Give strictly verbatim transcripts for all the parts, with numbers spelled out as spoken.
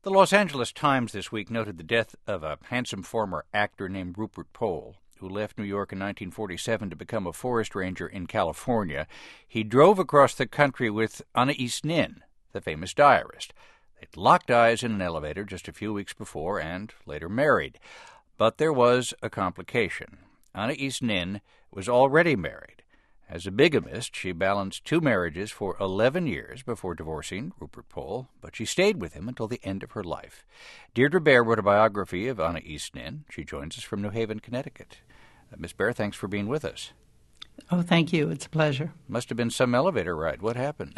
The Los Angeles Times this week noted the death of a handsome former actor named Rupert Pohl, who left New York in nineteen forty-seven to become a forest ranger in California. He drove across the country with Anais Nin, the famous diarist. They'd locked eyes in an elevator just a few weeks before and later married. But there was a complication. Anais Nin was already married. As a bigamist, she balanced two marriages for eleven years before divorcing Rupert Pohl, but she stayed with him until the end of her life. Deirdre Bair wrote a biography of Anais Nin. She joins us from New Haven, Connecticut. Uh, Miss Bair, thanks for being with us. Oh, thank you. It's a pleasure. Must have been some elevator ride. What happened?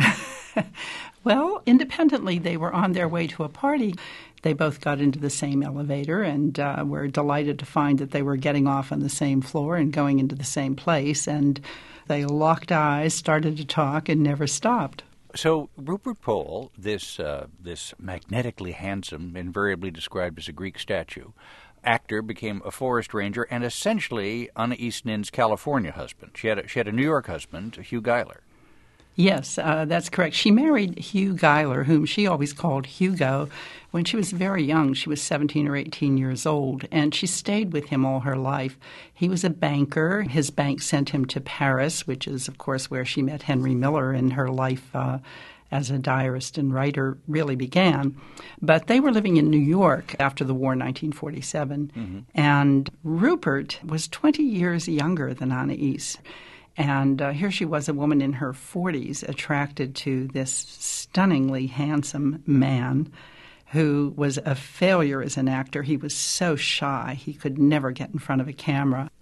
Well, independently, they were on their way to a party. They both got into the same elevator and uh, were delighted to find that they were getting off on the same floor and going into the same place. And they locked eyes, started to talk, and never stopped. So Rupert Pohl, this uh, this magnetically handsome, invariably described as a Greek statue, actor, became a forest ranger and essentially Anais Nin's California husband. She had a, she had a New York husband, Hugh Geiler. Yes, uh, that's correct. She married Hugh Geiler, whom she always called Hugo, when she was very young. She was seventeen or eighteen years old, and she stayed with him all her life. He was a banker. His bank sent him to Paris, which is, of course, where she met Henry Miller, and her life uh, as a diarist and writer really began. But they were living in New York after the war, nineteen forty-seven, mm-hmm. and Rupert was twenty years younger than Anais. And uh, here she was, a woman in her forties, attracted to this stunningly handsome man who was a failure as an actor. He was so shy. He could never get in front of a camera.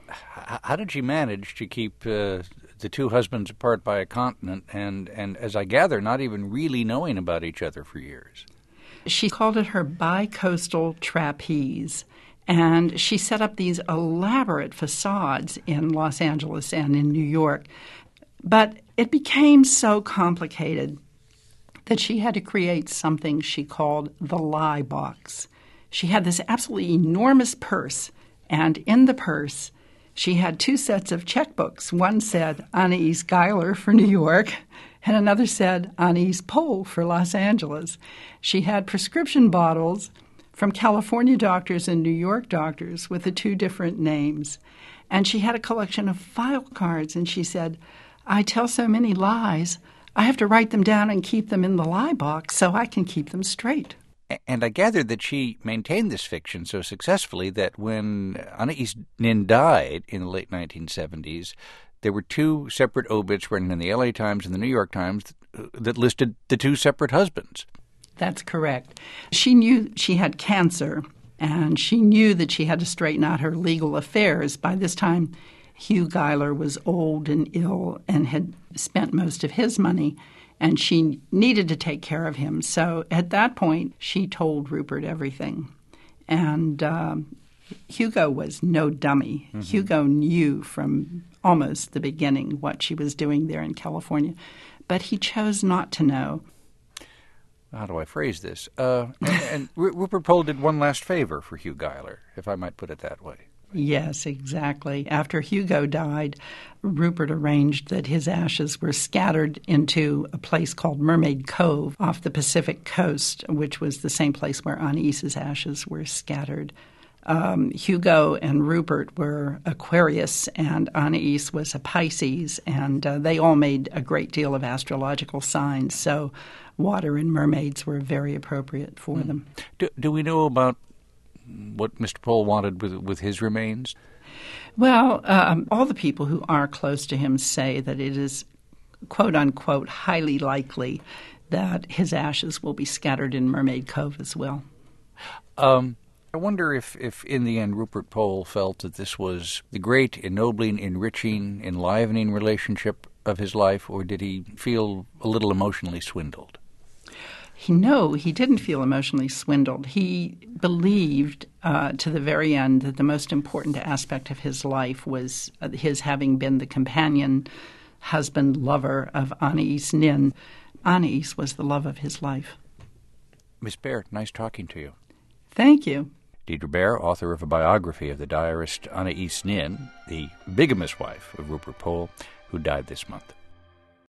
How did she manage to keep uh, the two husbands apart by a continent and, and, as I gather, not even really knowing about each other for years? She called it her bi-coastal trapeze. And she set up these elaborate facades in Los Angeles and in New York. But it became so complicated that she had to create something she called the lie box. She had this absolutely enormous purse, and in the purse she had two sets of checkbooks. One said Anais Geiler for New York, and another said Anais Pohl for Los Angeles. She had prescription bottles from California doctors and New York doctors with the two different names. And she had a collection of file cards, and she said, I tell so many lies, I have to write them down and keep them in the lie box so I can keep them straight. And I gathered that she maintained this fiction so successfully that when Anais Nin died in the late nineteen seventies, there were two separate obits written in the L A Times and the New York Times that listed the two separate husbands. That's correct. She knew she had cancer, and she knew that she had to straighten out her legal affairs. By this time, Hugh Geiler was old and ill and had spent most of his money, and she needed to take care of him. So at that point, she told Rupert everything. And um, Hugo was no dummy. Mm-hmm. Hugo knew from almost the beginning what she was doing there in California, but he chose not to know. How do I phrase this? Uh, and, and Rupert Pohl did one last favor for Hugh Geiler, if I might put it that way. Yes, exactly. After Hugo died, Rupert arranged that his ashes were scattered into a place called Mermaid Cove off the Pacific coast, which was the same place where Anais's ashes were scattered. Um, Hugo and Rupert were Aquarius, and Anais was a Pisces, and uh, they all made a great deal of astrological signs, so water and mermaids were very appropriate for mm. them. Do, do we know about what Mister Pohl wanted with, with his remains? Well, um, all the people who are close to him say that it is, quote-unquote, highly likely that his ashes will be scattered in Mermaid Cove as well. Um. I wonder if, if, in the end, Rupert Pohl felt that this was the great, ennobling, enriching, enlivening relationship of his life, or did he feel a little emotionally swindled? He, no, he didn't feel emotionally swindled. He believed uh, to the very end that the most important aspect of his life was uh, his having been the companion, husband, lover of Anais Nin. Anais was the love of his life. Miss Bair, nice talking to you. Thank you. Deirdre Bair, author of a biography of the diarist Anais Nin, the bigamous wife of Rupert Pohl, who died this month.